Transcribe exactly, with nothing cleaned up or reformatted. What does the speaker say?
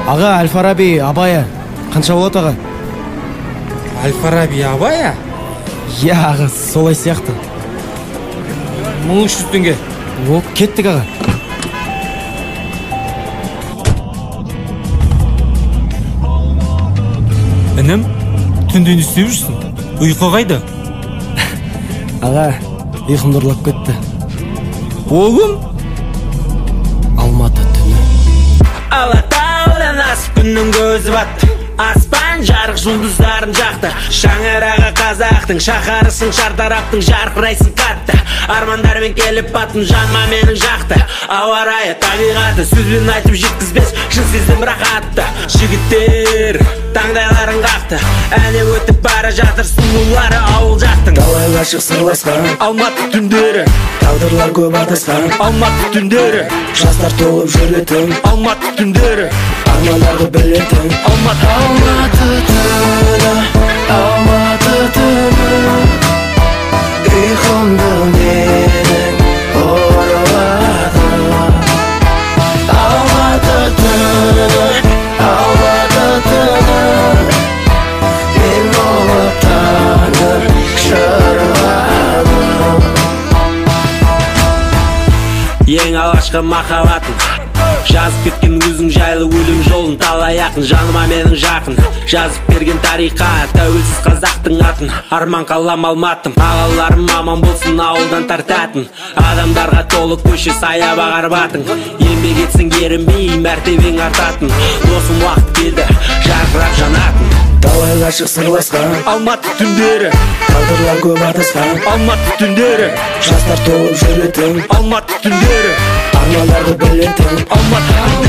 Аға, Әл-Фараби, Абая. Қанша болады, аға? Әл-Фараби, Абая? Иә, аға, солай сияқты. мың үш жүз теңге. О, кеттік, аға. Інім, түнде не істеп жүрсің? Ұйқы қайда? Аға, ұйқымды ұрлап кетті. Оғым? Алматы түні. Алатаудан асып күннің көзі батты, аспан жарық жұлдыздарын жақты. Шаңырағы қазақтың шаһарысың, шартараптың жарқырайсың қатты. Армандармен келіп баттым, жанма менің жақты. Ауа райы табиғаты сөзбен айтып жеткізбес, шын сездім рахатты. Жігіттер таңдайларын қақты, әне өтіп бара жатыр сұлулары ауыл жақтың. Талайға шық сырласқан Алматы түндері, тағдырлар көп адасқан. Алматы түндері, Жастар толып жүретін Алматы түндері, армандарды білетін. Алматы Алматы түні, Алматы түні, ұйқымды менің ұрлады. Алматы түні, Алматы түні, мен болып таңым шырладым. ең алғашқы махаббатым, жазып кеткен өзің жайлы өлім жолын. Талай ақын жаныма менің жақын, жазып берген тарихқа тәуелсіз қазақтың атын. Арман қалам Алматым, ағаларым аман болсын, ауылдан тартатын. Адамдарға толы көше саябақ арбатың, еңбек етсің ерінбей мәртебең артатын. Досым уақыт келді жарқырап жанатын. Талайға шық сырласқан Алматы түндері, тағдырлар көп адасқан. Алматы түндері, Жастар толып жүретін Алматы түндері, армандарды білетін. Алматы